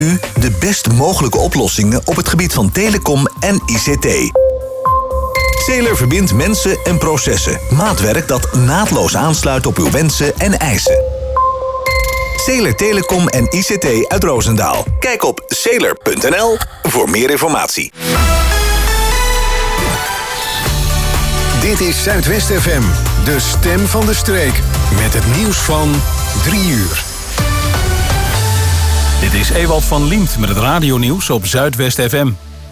U de best mogelijke oplossingen op het gebied van telecom en ICT. Sailor verbindt mensen en processen. Maatwerk dat naadloos aansluit op uw wensen en eisen. Sailor Telecom en ICT uit Roosendaal. Kijk op sailor.nl voor meer informatie. Dit is Zuidwest FM, de stem van de streek. Met het nieuws van 3 uur. Dit is Ewald van Liemt met het radionieuws op Zuidwest FM.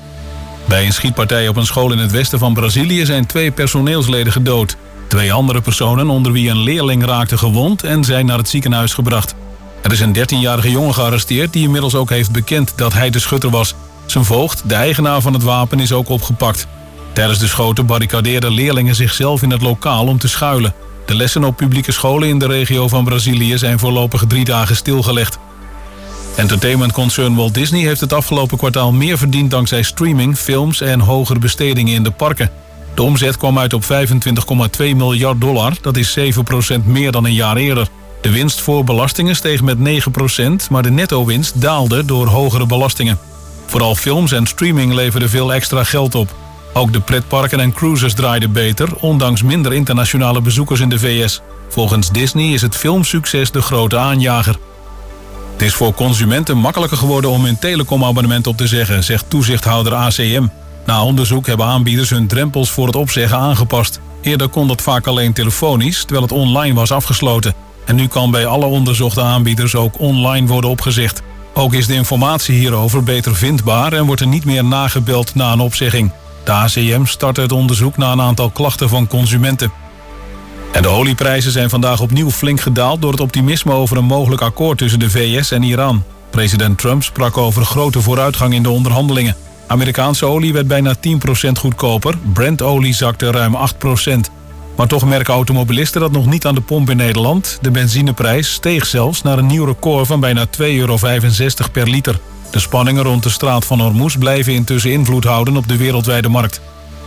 Bij een schietpartij op een school in het westen van Brazilië zijn 2 personeelsleden gedood. 2 andere personen, onder wie een leerling, raakten gewond en zijn naar het ziekenhuis gebracht. Er is een 13-jarige jongen gearresteerd die inmiddels ook heeft bekend dat hij de schutter was. Zijn voogd, de eigenaar van het wapen, is ook opgepakt. Tijdens de schoten barricadeerden leerlingen zichzelf in het lokaal om te schuilen. De lessen op publieke scholen in de regio van Brazilië zijn voorlopig 3 dagen stilgelegd. Entertainmentconcern Walt Disney heeft het afgelopen kwartaal meer verdiend dankzij streaming, films en hogere bestedingen in de parken. De omzet kwam uit op $25,2 miljard. Dat is 7% meer dan een jaar eerder. De winst voor belastingen steeg met 9%, maar de netto-winst daalde door hogere belastingen. Vooral films en streaming leverden veel extra geld op. Ook de pretparken en cruises draaiden beter, ondanks minder internationale bezoekers in de VS. Volgens Disney is het filmsucces de grote aanjager. Het is voor consumenten makkelijker geworden om hun telecomabonnement op te zeggen, zegt toezichthouder ACM. Na onderzoek hebben aanbieders hun drempels voor het opzeggen aangepast. Eerder kon dat vaak alleen telefonisch, terwijl het online was afgesloten. En nu kan bij alle onderzochte aanbieders ook online worden opgezegd. Ook is de informatie hierover beter vindbaar en wordt er niet meer nagebeld na een opzegging. De ACM startte het onderzoek na een aantal klachten van consumenten. En de olieprijzen zijn vandaag opnieuw flink gedaald door het optimisme over een mogelijk akkoord tussen de VS en Iran. President Trump sprak over grote vooruitgang in de onderhandelingen. Amerikaanse olie werd bijna 10% goedkoper, Brent-olie zakte ruim 8%. Maar toch merken automobilisten dat nog niet aan de pomp in Nederland. De benzineprijs steeg zelfs naar een nieuw record van bijna €2,65 per liter. De spanningen rond de straat van Hormuz blijven intussen invloed houden op de wereldwijde markt.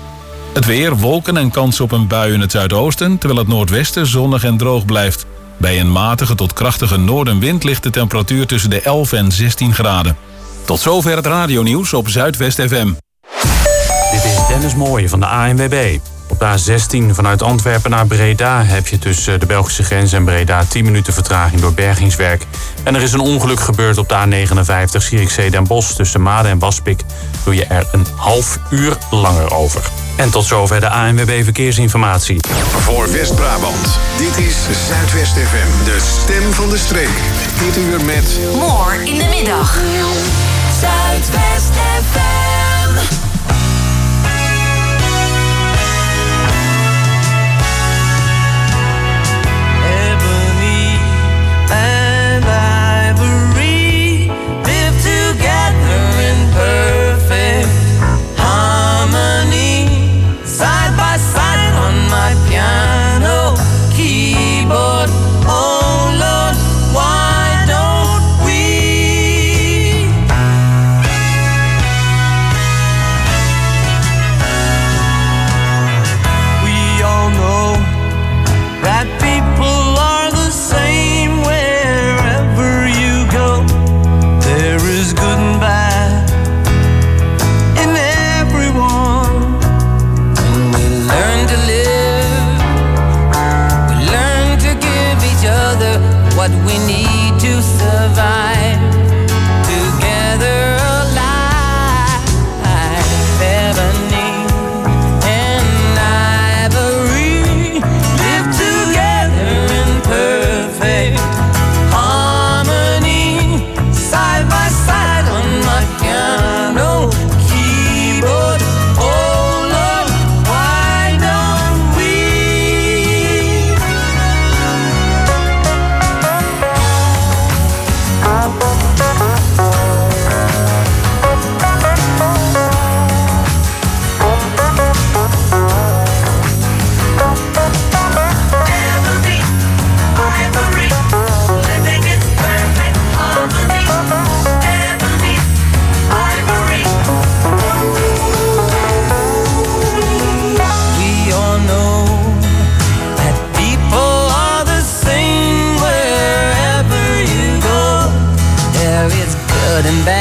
Het weer, wolken en kans op een bui in het zuidoosten, terwijl het noordwesten zonnig en droog blijft. Bij een matige tot krachtige noordenwind ligt de temperatuur tussen de 11 en 16 graden. Tot zover het radionieuws op Zuidwest FM. Dit is Dennis Mooij van de ANWB. Op de A16 vanuit Antwerpen naar Breda heb je tussen de Belgische grens en Breda 10 minuten vertraging door bergingswerk. En er is een ongeluk gebeurd op de A59 Zierikzee Den Bosch. Tussen Maden en Waspik doe je er een half uur langer over. En tot zover de ANWB Verkeersinformatie. Voor West-Brabant, dit is Zuidwest FM, de stem van de streek. Dit uur met... More in de middag. Zuidwest FM. Oh Lord, why don't we?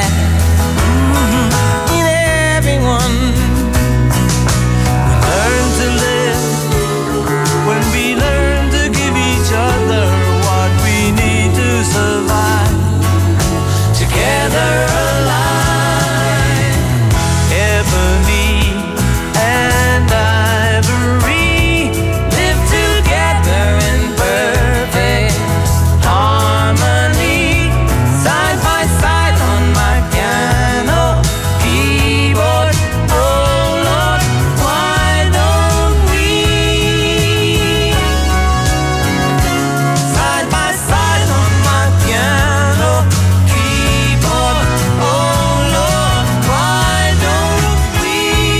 that in everyone. We learn to live when we learn to give each other what we need to survive. Together alive, ebony and ivory live together in perfect harmony, side by side on my piano keyboard. Oh Lord, why don't we side by side on my piano keyboard? Oh Lord, why don't we?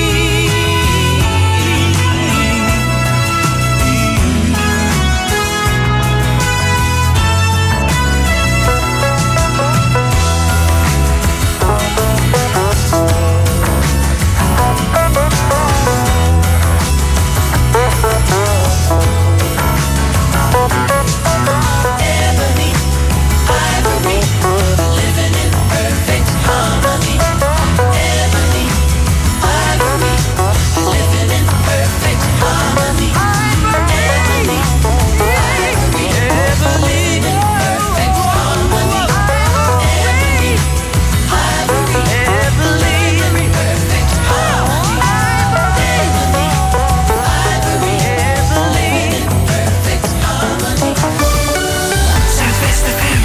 Ebony, ivory, living in perfect harmony. Ebony, ivory, living in perfect harmony. Ebony, ivory, living in perfect harmony. Ebony, ivory, living in perfect harmony. Ebony, ivory, living in perfect harmony. Zuidwest FM.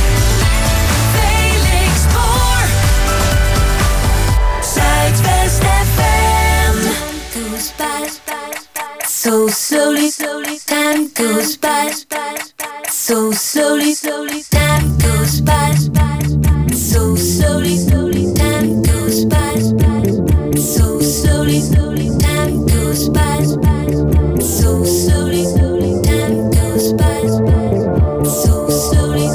Felix Boer. Zuidwest FM. Goes by so slowly, time goes by so slowly, time goes by so slowly, time goes by so slowly, time goes by so slowly, time goes by so slowly.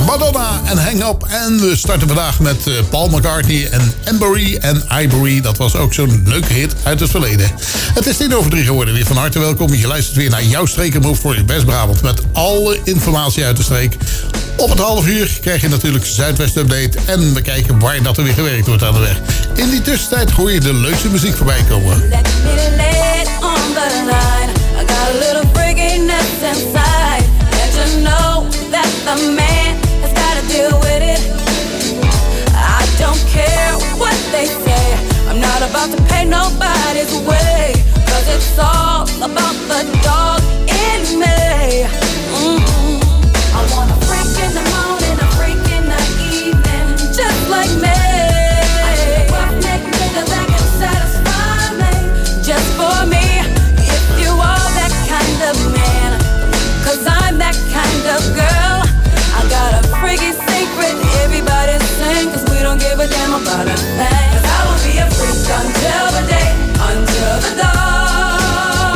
Madonna en Hang Up. En we starten vandaag met Paul McCartney en Ambery en Ivory. Dat was ook zo'n leuke hit uit het verleden. Het is 2:10 geworden. Weer van harte welkom. Je luistert weer naar jouw Streekenmove voor West-Brabant. Met alle informatie uit de streek. Op het half uur krijg je natuurlijk Zuidwest Update. En we kijken waar dat er weer gewerkt wordt aan de weg. In die tussentijd hoor je de leukste muziek voorbij komen. Let me lay it on the line. I got a little freakiness inside. And you know that the man has got to deal with it. I don't care what they say. I'm not about to pay nobody's way. 'Cause it's all about the dog in me. I want a freak in the morning, a freak in the evening. Just like me. Just for me, if you are that kind of man, 'cause I'm that kind of girl. I got a freaky secret, everybody's saying, 'cause we don't give a damn about a thing. 'Cause I will be a freak until the day, until the dawn.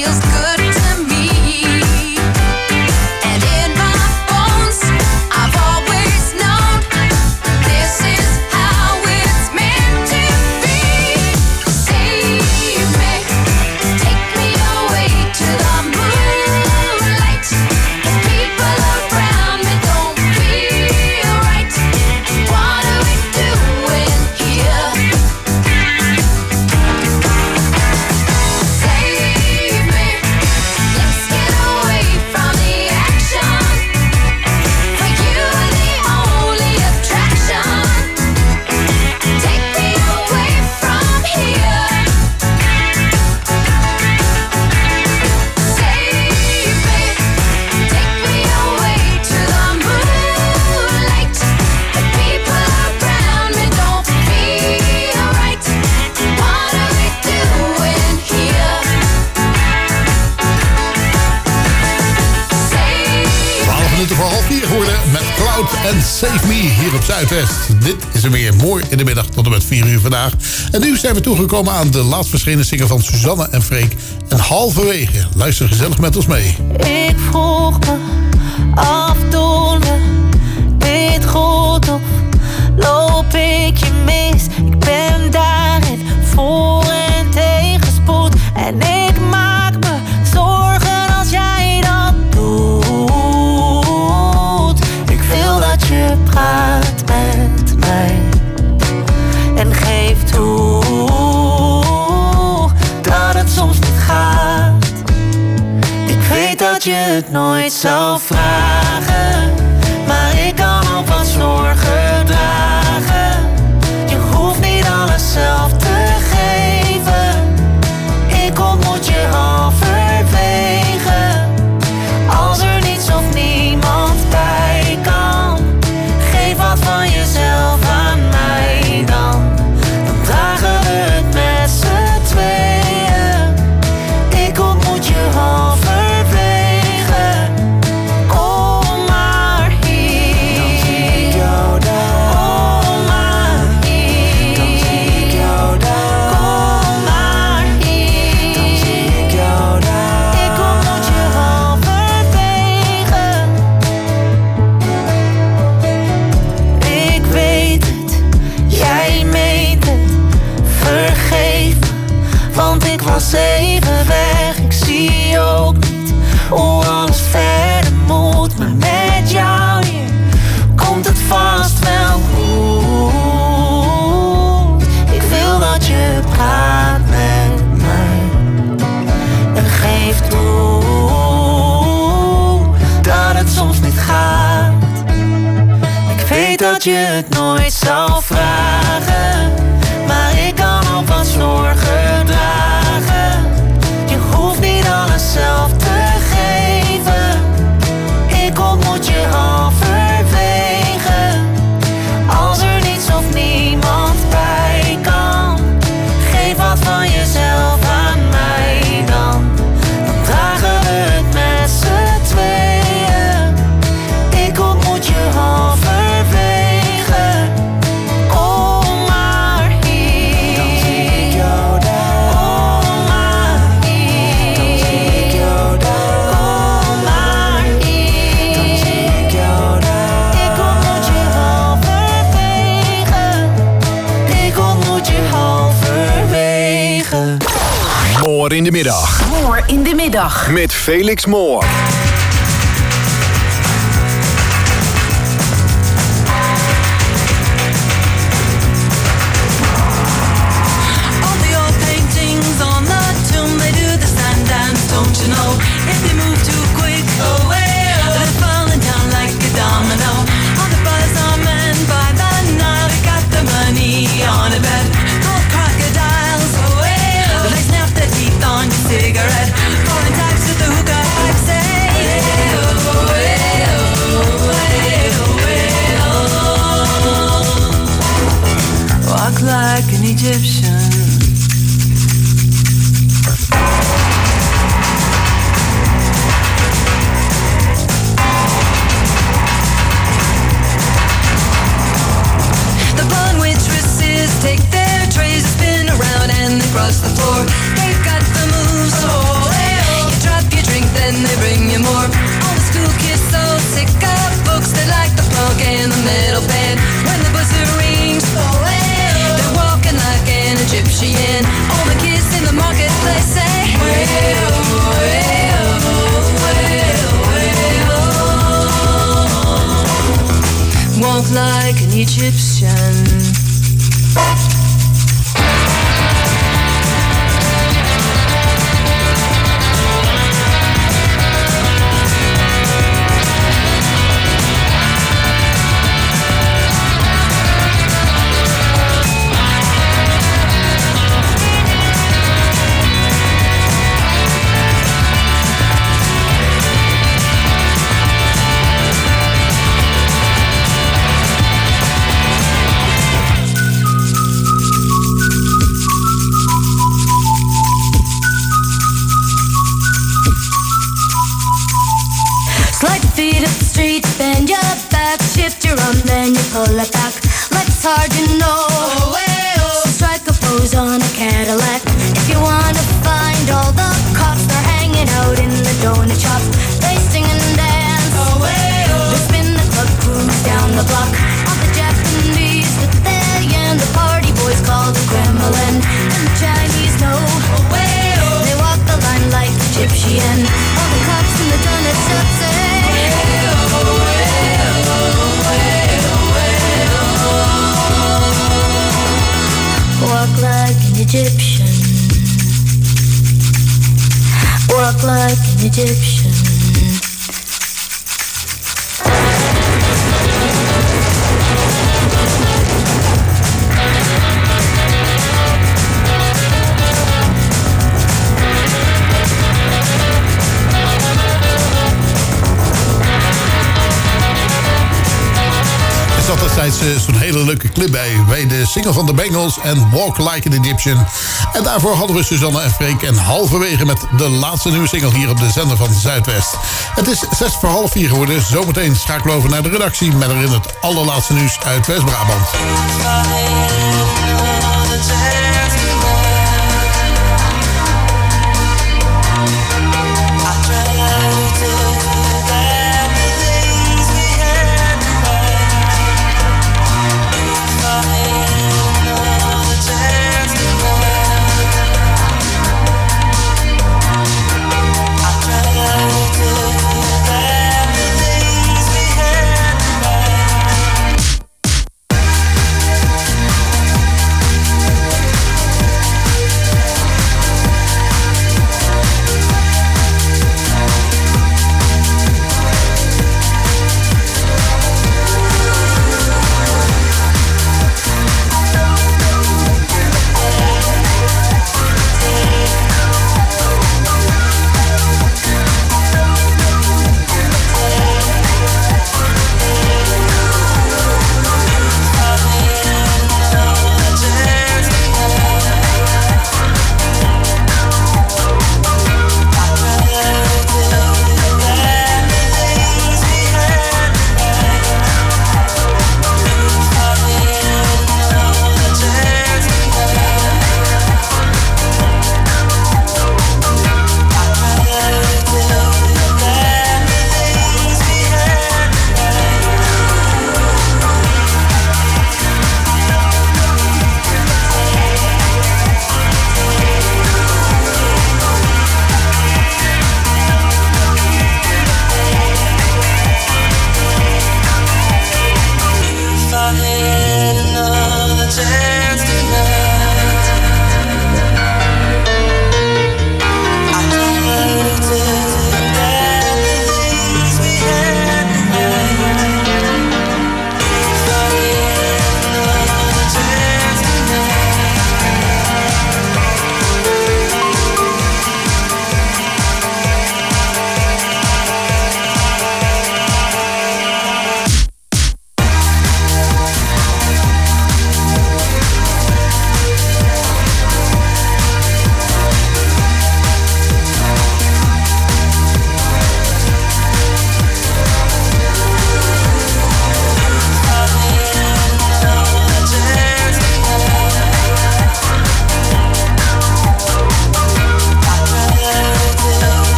feels good to me. And in my bones, I've always known this is how it's meant to be. Save me, take me away to the moonlight. The people around me don't feel right. What are we doing here? Save me, let's get away from the action. For you are the only attraction. Take me away from here. Save me, take me away to the moonlight. The people around me don't feel right. What are we doing here? Save 12 minuten voor half 4 geworden met Cloud en Save Me hier op Zuidwest. Dit is er weer mooi in de middag tot en met 4 uur vandaag. En nu zijn we toegekomen aan de laatst verschenen single van Suzanne en Freek. En halverwege. Luister gezellig met ons mee. Ik vroeg me af, doen we dit goed of loop ik je mis? Ik ben daarin voor en tegenspoed. En ik maak me zorgen als jij dat doet. Ik wil dat je praat met mij en geef toe dat het soms niet gaat. Ik weet dat je het nooit zou vragen, maar ik kan ook wat zorgen dragen. Je hoeft niet alles zelf te geven. Ik ontmoet je halverwege. Als er niets of niemand bij kan, geef wat van jezelf aan mij dan. Dan dragen we het met z'n tweeën. Ik ontmoet je halverwege. Kom maar hier. Dan zie ik jou daar. Kom maar hier. Dan zie ik jou daar. Kom maar hier. Dan zie ik jou daar. Ik ontmoet je halverwege. Ik weet het, jij meent het. Vergeef me, want ik was even weg. Ik zie ook niet hoe alles verder moet. Maar met jou hier komt het vast wel goed. Ik wil dat je praat met mij en geef toe dat het soms niet gaat. Ik weet dat je het nooit zou vragen, maar ik kan ook wat zorgen dragen. Je hoeft niet alles zelf te geven. Ik ontmoet je halverwege. Als er niets of niemand bij kan, geef wat van jezelf aan mij dan. Dan dragen we het met z'n tweeën. Ik ontmoet je halverwege. Kom maar hier. Dan zie ik jou daar. Kom maar hier. Dan zie ik jou daar. Kom maar hier. Dan zie ik jou daar. Ik ontmoet je halverwege. Ik ontmoet je halverwege. Moor in de middag. Moor in de middag. Met Felix Moor. All the old paintings on the tomb, they do the sand dance, don't you know? If they move too quick, they're falling down like a domino. All the buzz are men by the Nile, they got the money on a bed. Gold crocodiles, they snap their teeth on your cigarette. Foreign types with the hookah pipes say, walk like an Egyptian. The blonde waitresses take their trays, spin around and they cross the floor. They've got the moves, Egyptian. Bend your back, shift your arm, then you pull it back. Life's hard, you know. So strike a pose on a Cadillac. If you wanna find all the cops, they're hanging out in the donut shops. They sing and dance. They spin the club, cruise down the block. All the Japanese with their yen, the party boys call the Kremlin, and the Chinese know. They walk the line like Egyptian. All the cops in the donut shops say. Walk like an Egyptian. Walk like an Egyptian. Er zat destijds zo'n hele leuke clip bij de single van de Bengals en Walk Like an Egyptian. En daarvoor hadden we Suzanne en Freek en halverwege met de laatste nieuwe single hier op de zender van Zuidwest. Het is 3:06 geworden. Zometeen schakelen we over naar de redactie met erin het allerlaatste nieuws uit West-Brabant.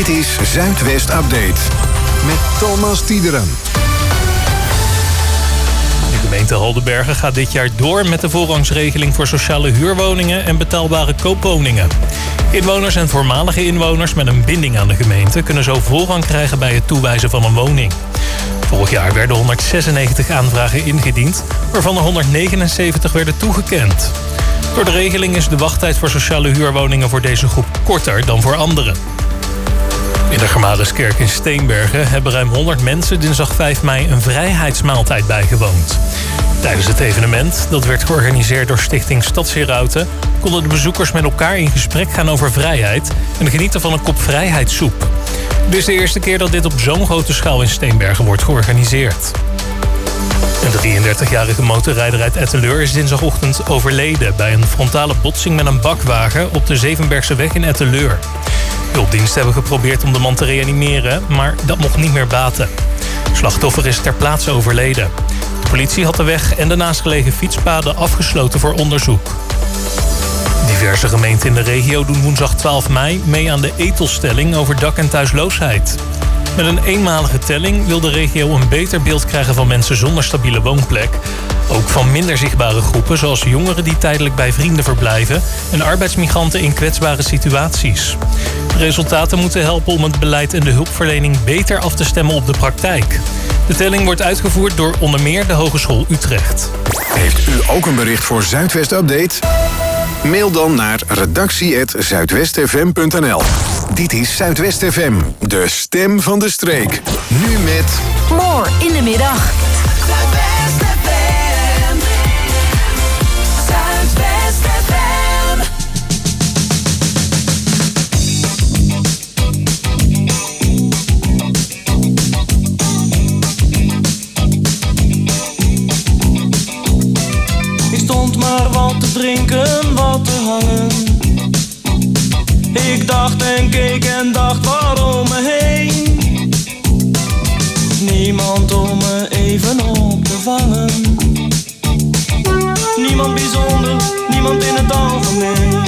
Dit is Zuidwest Update met Thomas Tiederen. De gemeente Haldenbergen gaat dit jaar door met de voorrangsregeling voor sociale huurwoningen en betaalbare koopwoningen. Inwoners en voormalige inwoners met een binding aan de gemeente kunnen zo voorrang krijgen bij het toewijzen van een woning. Vorig jaar werden 196 aanvragen ingediend, waarvan er 179 werden toegekend. Door de regeling is de wachttijd voor sociale huurwoningen voor deze groep korter dan voor anderen. In de Germanuskerk in Steenbergen hebben ruim 100 mensen dinsdag 5 mei een vrijheidsmaaltijd bijgewoond. Tijdens het evenement, dat werd georganiseerd door Stichting Stadsherauten, konden de bezoekers met elkaar in gesprek gaan over vrijheid en genieten van een kop vrijheidssoep. Dit is de eerste keer dat dit op zo'n grote schaal in Steenbergen wordt georganiseerd. Een 33-jarige motorrijder uit Etteleur is dinsdagochtend overleden bij een frontale botsing met een bakwagen op de Zevenbergseweg in Etteleur. Hulpdiensten hebben geprobeerd om de man te reanimeren, maar dat mocht niet meer baten. Het slachtoffer is ter plaatse overleden. De politie had de weg en de naastgelegen fietspaden afgesloten voor onderzoek. Diverse gemeenten in de regio doen woensdag 12 mei mee aan de etelstelling over dak- en thuisloosheid. Met een eenmalige telling wil de regio een beter beeld krijgen van mensen zonder stabiele woonplek. Ook van minder zichtbare groepen zoals jongeren die tijdelijk bij vrienden verblijven en arbeidsmigranten in kwetsbare situaties. De resultaten moeten helpen om het beleid en de hulpverlening beter af te stemmen op de praktijk. De telling wordt uitgevoerd door onder meer de Hogeschool Utrecht. Heeft u ook een bericht voor Zuidwest Update? Mail dan naar redactie@zuidwestfm.nl. Dit is Zuidwest FM, de stem van de streek. Nu met... More in de middag. Zuidwest FM. Zuidwest FM. Ik stond maar wat te drinken, wat te hangen. Ik dacht en keek en dacht waarom me heen. Niemand om me even op te vangen. Niemand bijzonder, niemand in het algemeen.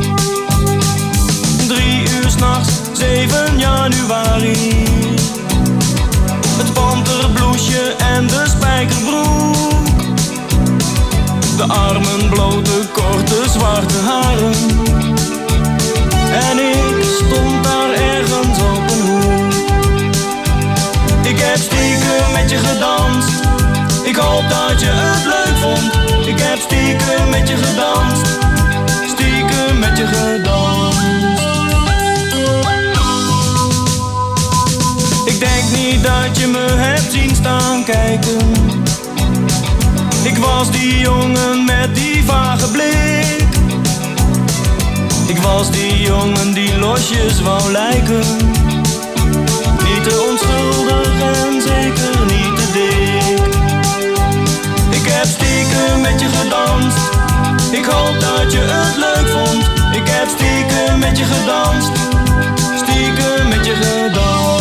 3 uur 's nachts, 7 januari. Het panterbloesje en de spijkerbroek. De armen blote, korte, zwarte haren. En ik stond daar ergens op een hoek. Ik heb stiekem met je gedanst. Ik hoop dat je het leuk vond. Ik heb stiekem met je gedanst. Stiekem met je gedanst. Ik denk niet dat je me hebt zien staan kijken. Ik was die jongen met die vage blik. Ik was die jongen die losjes wou lijken. Niet te onschuldig en zeker niet te dik. Ik heb stiekem met je gedanst. Ik hoop dat je het leuk vond. Ik heb stiekem met je gedanst. Stiekem met je gedanst.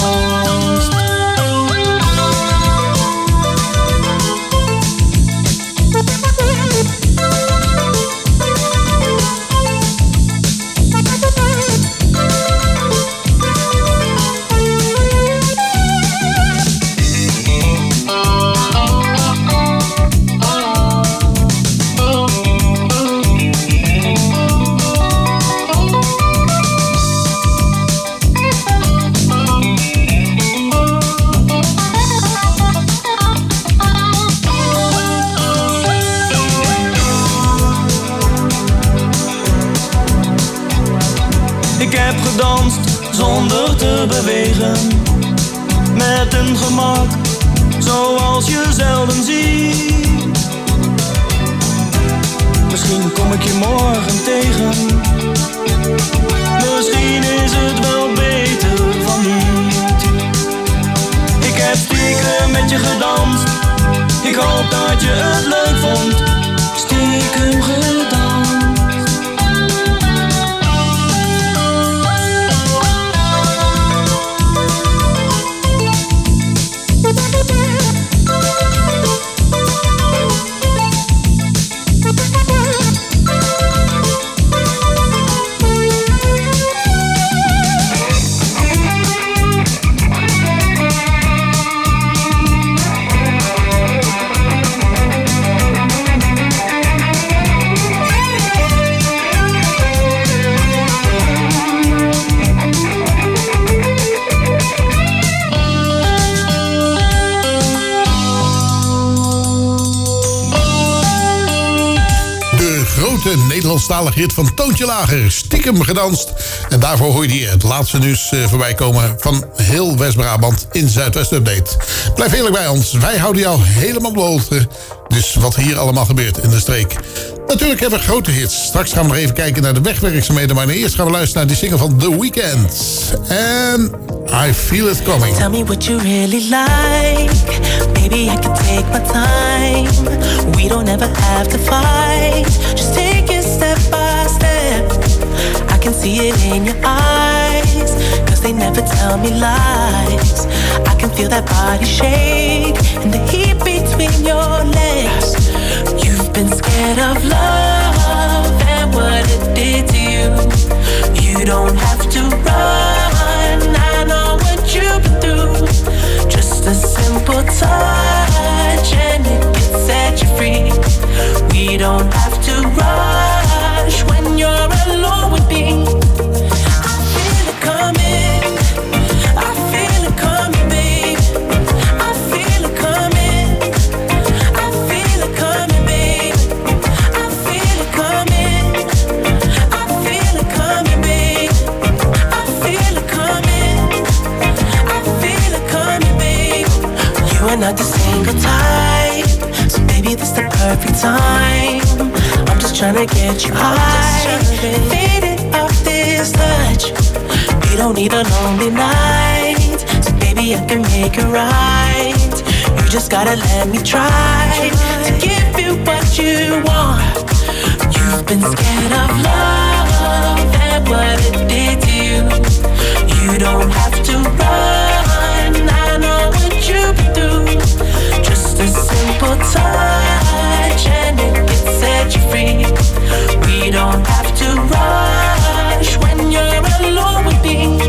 Ik heb gedanst zonder te bewegen. Met een gemak zoals je zelden ziet. Misschien kom ik je morgen tegen. Misschien is het wel beter van niet. Ik heb stiekem met je gedanst. Ik hoop dat je het leuk vond. Stiekem gedanst. Nederlandstalige hit van Toontje Lager, Stiekem gedanst. En daarvoor hoorde je het laatste nieuws voorbij komen van heel West-Brabant in Zuidwest Update. Blijf eerlijk bij ons, wij houden jou helemaal op de hoogte. Dus wat hier allemaal gebeurt in de streek. Natuurlijk hebben we grote hits. Straks gaan we nog even kijken naar de wegwerkzaamheden. Maar eerst gaan we luisteren naar die single van The Weeknd. En I Feel It Coming. Tell me what you really like. Baby, I can take my time. We don't ever have to fight. Just take it step by step. I can see it in your eyes. Cause they never tell me lies. I can feel that body shake. And the heat between your legs. You've been scared of love and what it did to you. You don't have to run. I know what you've been through. Just a simple touch and it can set you free. We don't have to rush when you're alone with me. I feel it coming. I feel it coming, babe. I feel it coming. I feel it coming, babe. I feel it coming. I feel it coming, babe. I feel it coming. I feel it coming, babe. You are not the single type, so baby, this the perfect time. I'm just tryna get you high, faded off this touch. You don't need a lonely night, so baby, I can make it right. You just gotta let me try to give you what you want. You've been scared of love and what it did to you. You don't have to run. I know what you've been through. Just a simple touch and it can set you free. We don't have to rush when you're alone with me.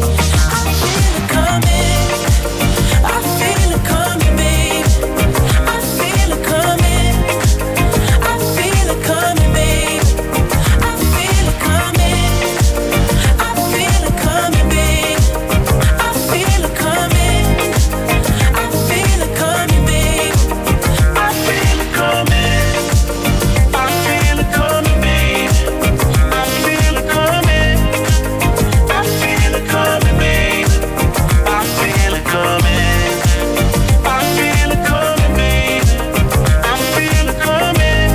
I feel it coming. I feel it coming, babe. I feel it coming. I feel it coming, babe. I feel it coming. I feel it coming, babe. I feel it coming. I feel it coming, babe. I feel it coming. I feel it coming, babe. I feel it coming. I feel it coming, babe. I feel it coming. I feel it coming, babe. I feel it coming.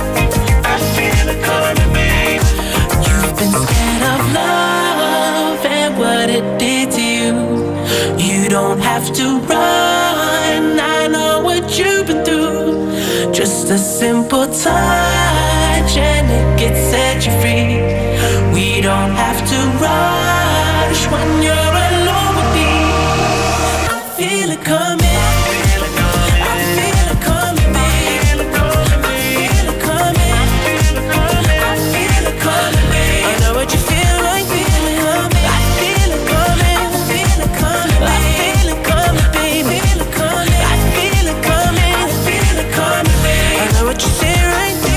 I feel it coming, babe. You've been scared of love and what it did to you. You don't have to run. I know what you've been through. Just a simple touch and it gets set you free. We don't have to rush when you're alone with me. I feel it coming. I feel it coming, babe. I feel it coming. I feel it coming, babe. I know what you feel like. Feel it coming. I feel it coming. I feel it coming, babe. I feel it coming, babe. I feel it coming. I feel it coming. I feel it coming, babe. I know what you say right there.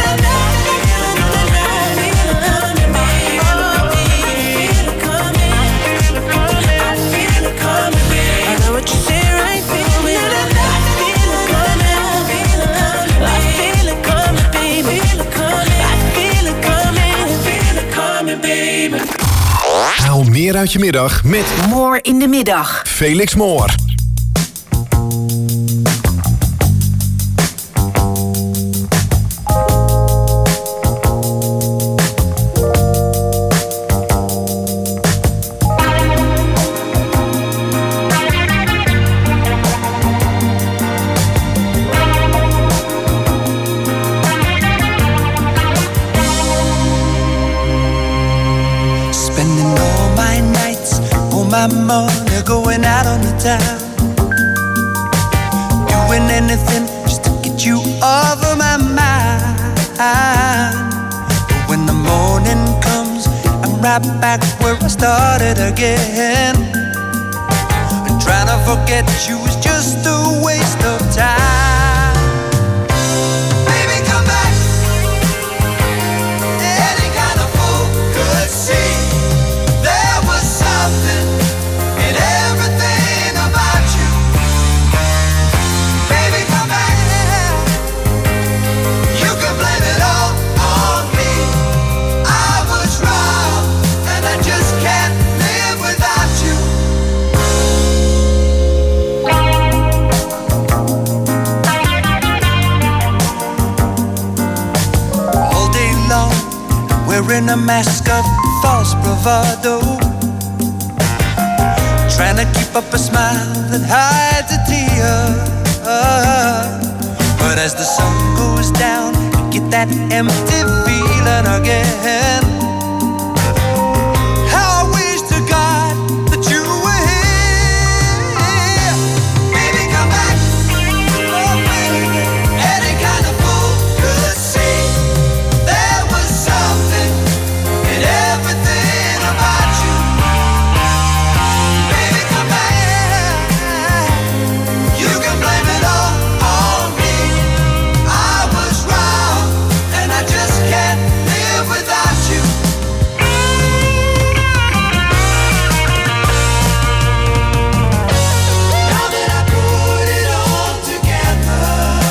Haal meer uit je middag met More in de middag. Felix Moore. My money going out on the town, doing anything just to get you off of my mind. But when the morning comes, I'm right back where I started again. And trying to forget you is just a waste of time. Baby, come back. Any kind of fool could see there was something in everything about you. Baby, come back. You can blame it all on me. mask of false bravado, trying to keep up a smile that hides a tear. But as the sun goes down, you get that empty feeling again. How I wish to God that you were here. Baby, come back. Oh, baby. Any kind of fool could see there was something in everything about you. Baby, come back. You can blame it all on me. I was wrong, and I just can't live without you. Now that I put it all together,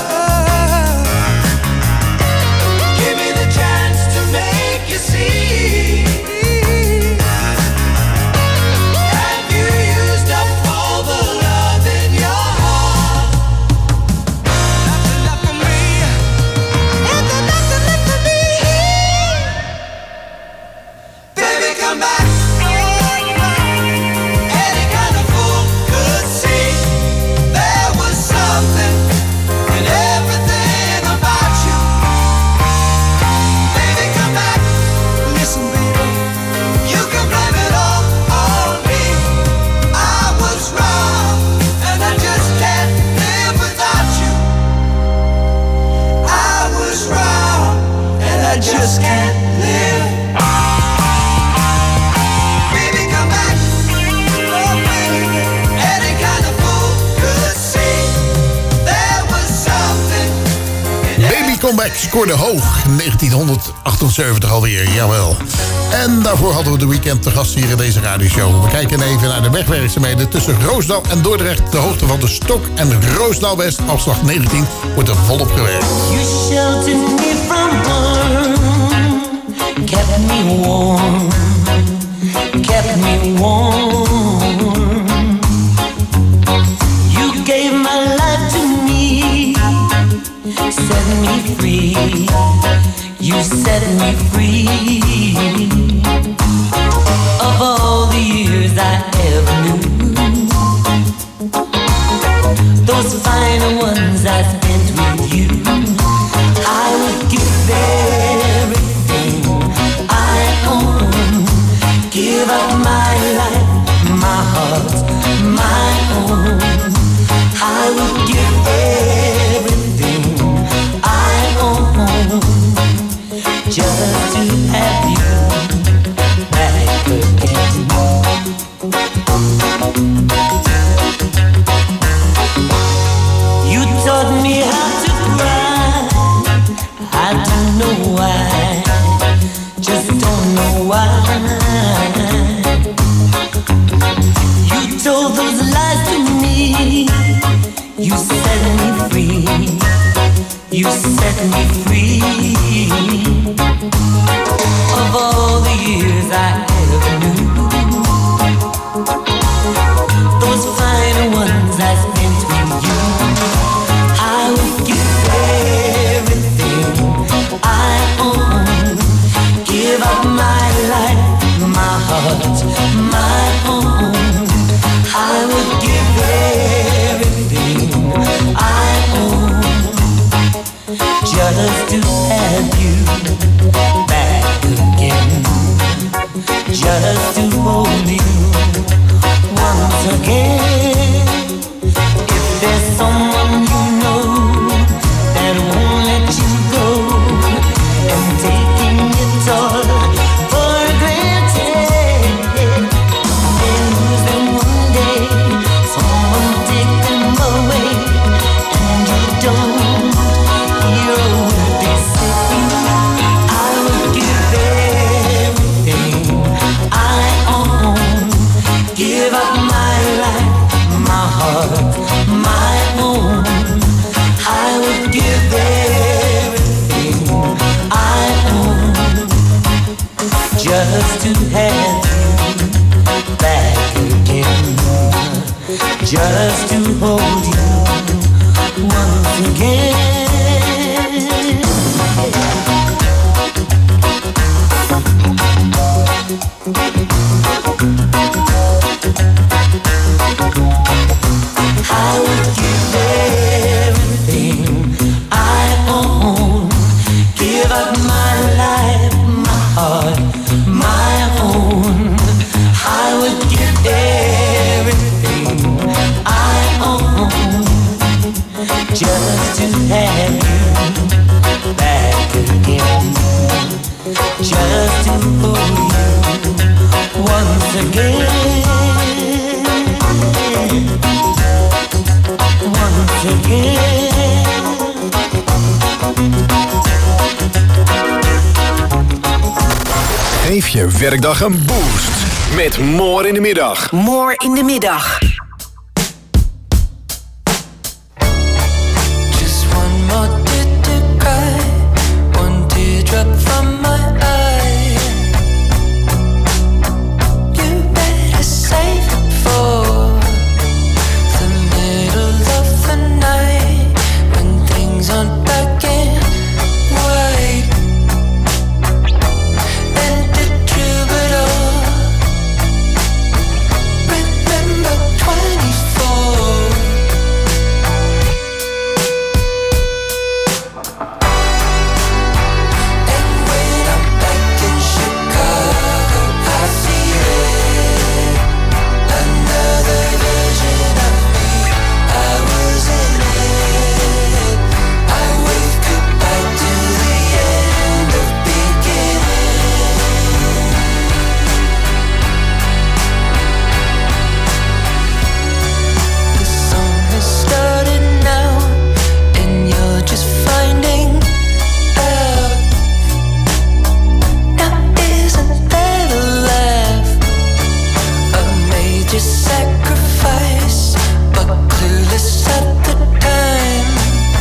give me the chance to make you see. Have you used up all the love in your heart? That's enough for me. That's enough for me. Baby, come back. Any kind of fool could see there was something in everything about you. Baby, come back. Listen, baby, you can blame it all on me. I was wrong, and I just can't live without you. I was wrong, and I just can't live. Baby, come back. Oh, baby. Any kind of fool could see there was something in Baby Comeback scoorde hoog. 1978 alweer, jawel. En daarvoor hadden we de Weekend te gast hier in deze radioshow. We kijken even naar de wegwerkzaamheden tussen Roosdal en Dordrecht. De hoogte van de Stok en Roosdal West, afslag 19, wordt er volop gewerkt. You sheltered me from harm, kept me warm, kept me warm. You gave my life to me, set me free. You set me free. Of all the years I ever knew, those final ones I spent with you, I would give everything I own, give up my life, my heart, my own. I would give everything I own just to have you back again. You taught me how to cry. I don't know why, just don't know why. You told those lies to me. You set me free. You set me free. Of all the years I ever knew, those final ones I spent with you, I would give everything I own, give up my life, my heart, my own. I would give everything I own just to have you back again, just to hold you once again. If there's someone you know that won't let you go, and taking it all for granted, they lose them one day, someone take them away, and you don't hear a word they say. I would give everything I own, give up my life, my heart, my own. I would give everything I own just to have you back again, just to hold you once again. I would give everything I own, give up my life, my heart, my own. I would give everything I own just to have you back again, just to hold you once again. Once again. Geef je werkdag een boost met More in de Middag. More in de middag. Just one more tear to cry, one teardrop from my eye. You better save it for the middle of the night, when things aren't black and white. And the troubadour, remember 24. And when I'm back in Chicago, I feel it. Another version of me, I was in it. I wave goodbye to the end of beginning. The song has started now, and you're just finding out. Now isn't that a laugh? A major sacrifice, but clueless at the time.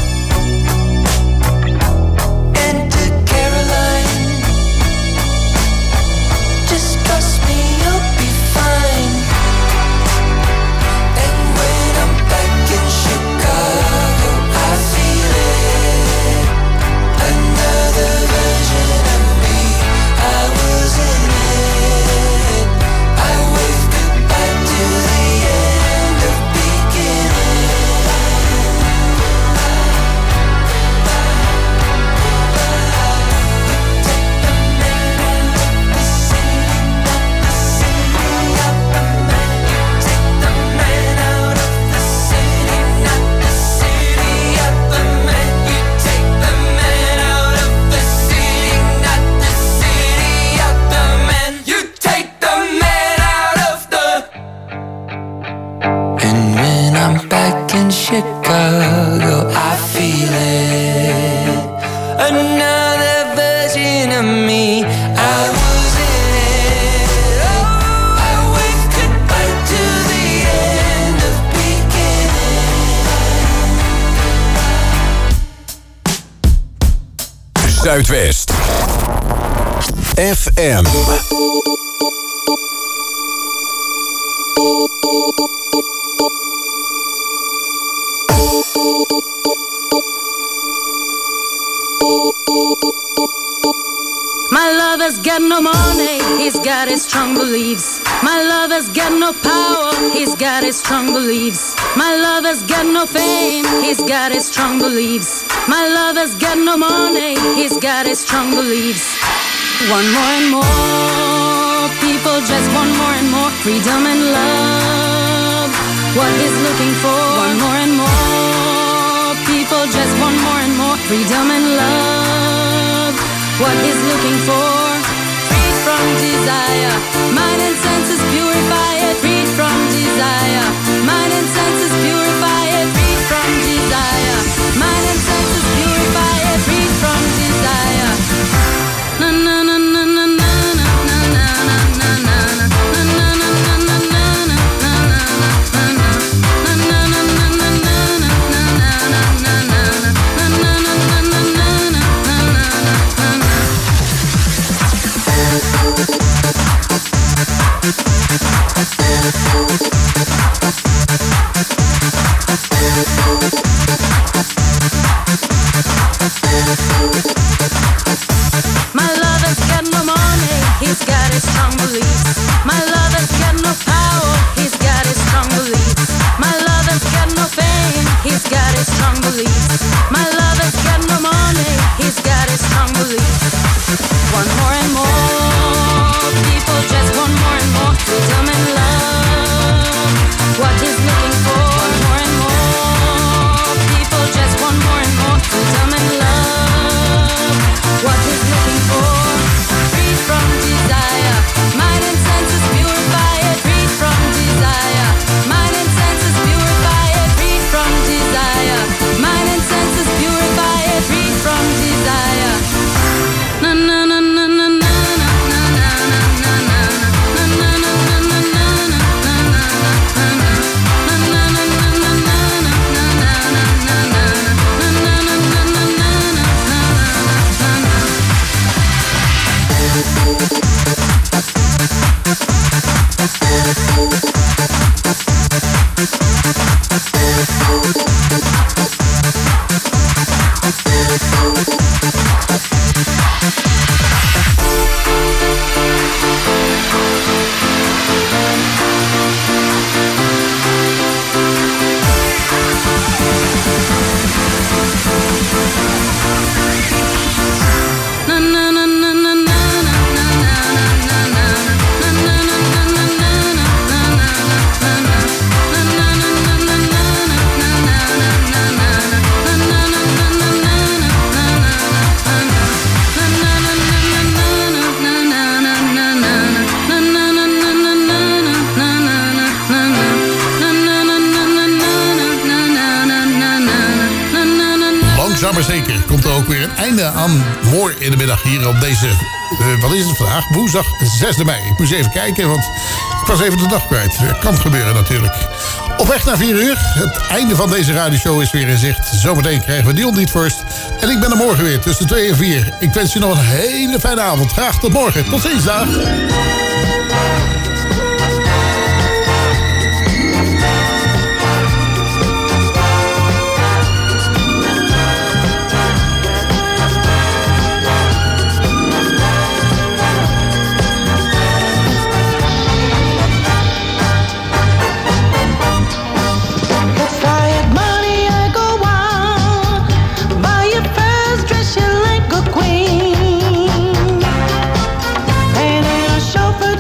Enter Caroline. Just trust me, you'll be fine. And when I'm back in Chicago, I feel it. Another version of me, I was in it. I wave goodbye to the end of beginning. Take the man out of the city, not the city of the man. You take the man out of the city, not the city of the man. You take the man out of the. And when I'm back in Chicago, I feel it. Another version of me, I was in it. Oh, I wave goodbye to the end of beginning. Zuidwest FM. My lover's got no money, he's got his strong beliefs. My lover's got no power, he's got his strong beliefs. My lover's got no fame, he's got his strong beliefs. My lover's got no money, he's got his strong beliefs. One more and more, people just want more and more freedom and love. What he's looking for, one more and more, people just want more and more freedom and love. What he's looking for, freed from desire, mind and senses purify it. Freed from desire, mind and senses purify it. Freed from desire, mind and senses purify it. Freed from desire. Na na na na na na na na na na na na na na My lover's got no money, he's got his strong beliefs. My My lover's got no power, he's got his strong beliefs. My lover's got no fame, he's got his strong beliefs. My lover's got no money, he's got his strong beliefs. Want more and more, people just want more and more freedom and love. What he's looking for, want more and more, people just want more and more freedom and love. What he's looking for, free from desire, mind and senses purify it, free from desire, mind and senses purify it, free from desire, mind and senses purify it, free from desire. Na na na na na na na na na na na na na na Maar zeker komt er ook weer een einde aan Moor in de middag hier op deze, wat is het vandaag? Woensdag 6 mei. Ik moest even kijken, want ik was even de dag kwijt. Kan gebeuren natuurlijk. Op weg naar 4 uur. Het einde van deze radioshow is weer in zicht. Zometeen krijgen we Dion Niet First. En ik ben er morgen weer tussen 2 en 4. Ik wens je nog een hele fijne avond. Graag tot morgen. Tot ziens, dag. Chauffeur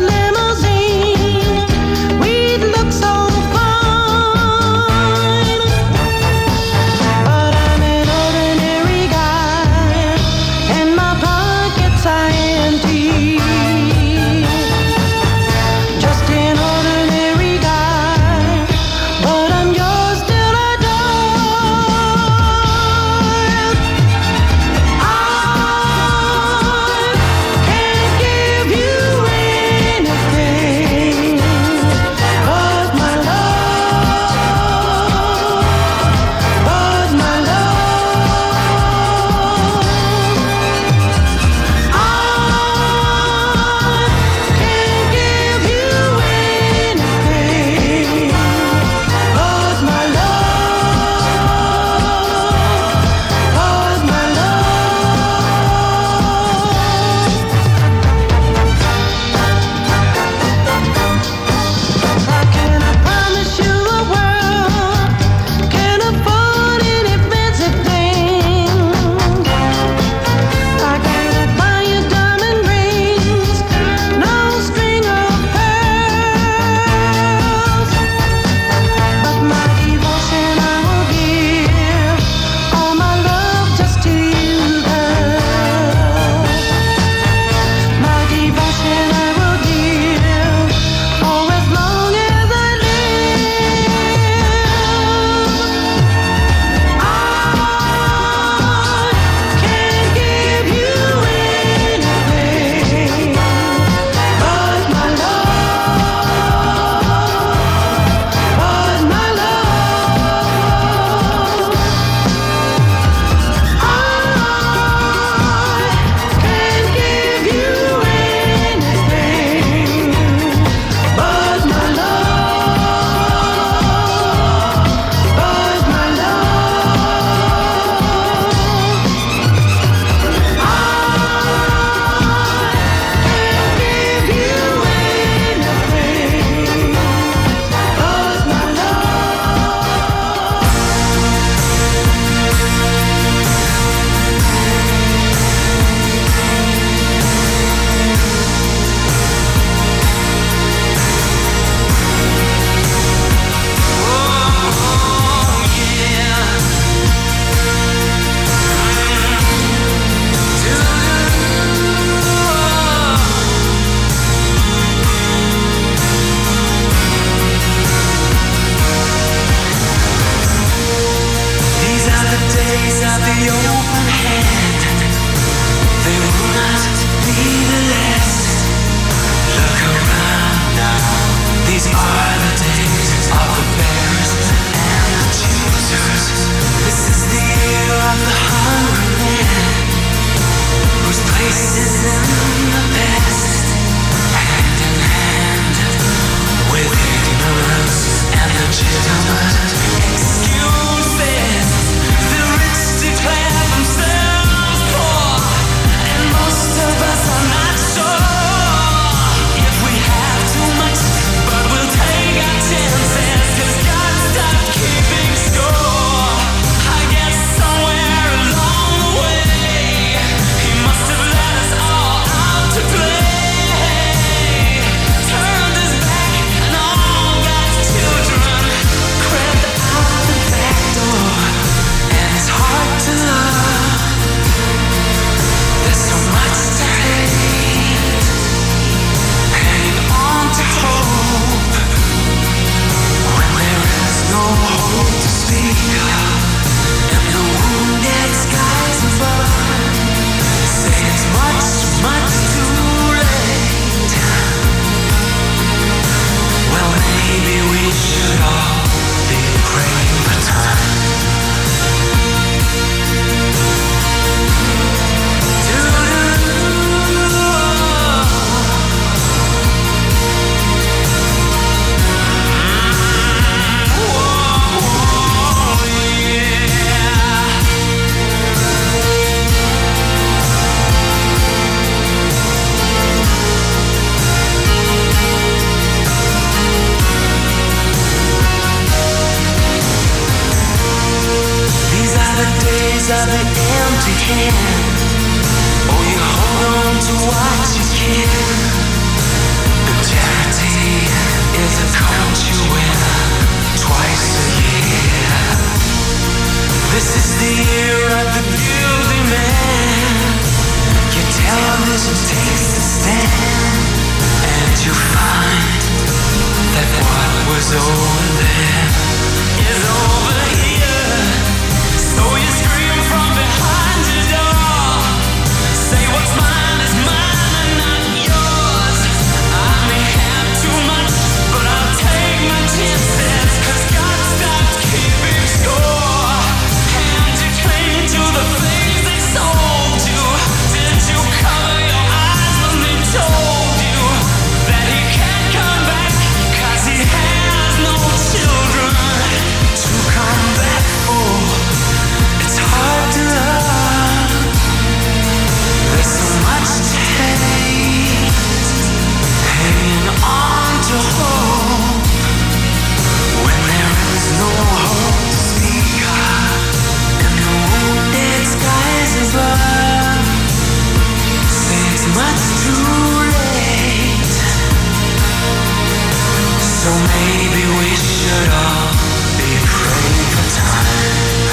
can. Oh, you hold on to what you can. But charity is a coat you wear twice a year. This is the year of the beauty man. Your television takes a stand, and you find that what was over there is over here. So you scream from behind your door, say what's mine is mine and not yours. I may have too much, but I'll take my chances, 'cause God stopped keeping score. And you cling to the things they sold you. Did you cover your eyes when they told you that he can't come back, 'cause he has no children to come back for? It's hard to love. There's so much to hate, hanging on to hope when there is no hope to speak of, and the wounded skies above say it's much too late. So maybe we should all be praying for time.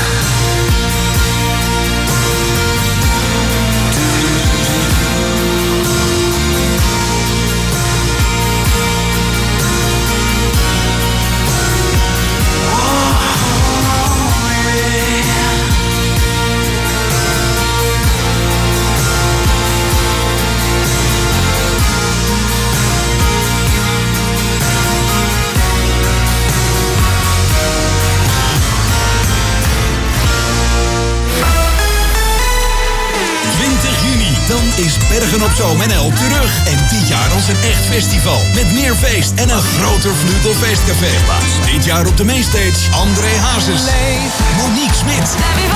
Dan is Bergen op Zoom NL terug. En dit jaar als een echt festival. Met meer feest en een groter Vlugelfeestcafé. Dit jaar op de mainstage André Hazes, Monique Smit,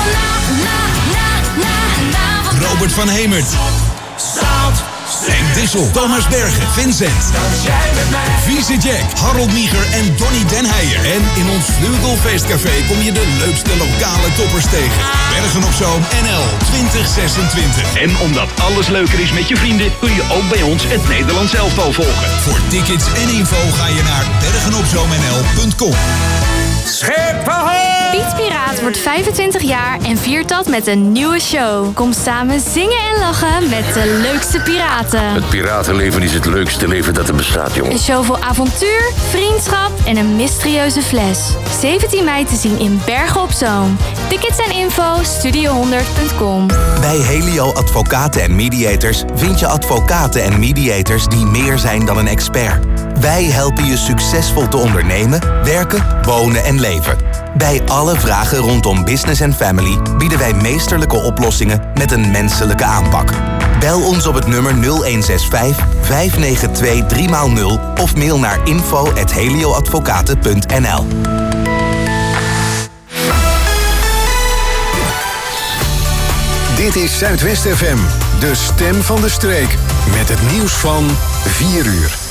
Robert van Hemert, Henk Dissel, Thomas Bergen, Vincent, Vieze Jack, Harold Mieger en Donny Den Heijer. En in ons Vlugelfeestcafé kom je de leukste lokale toppers tegen. Bergen op Zoom NL 2026. En omdat alles leuker is met je vrienden, kun je ook bij ons het Nederlands elftal volgen. Voor tickets en info ga je naar bergenopzoomnl.com. Piet Piraat wordt 25 jaar en viert dat met een nieuwe show. Kom samen zingen en lachen met de leukste piraten. Het piratenleven is het leukste leven dat er bestaat, jongen. Een show vol avontuur, vriendschap en een mysterieuze fles. 17 mei te zien in Bergen op Zoom. Tickets en info studio100.com. Bij Helio Advocaten en Mediators vind je advocaten en mediators die meer zijn dan een expert. Wij helpen je succesvol te ondernemen, werken, wonen en leven. Bij alle vragen rondom business en family bieden wij meesterlijke oplossingen met een menselijke aanpak. Bel ons op het nummer 0165 592 3x0 of mail naar info@helioadvocaten.nl. Dit is Zuidwest FM, de stem van de streek. Met het nieuws van 4 uur.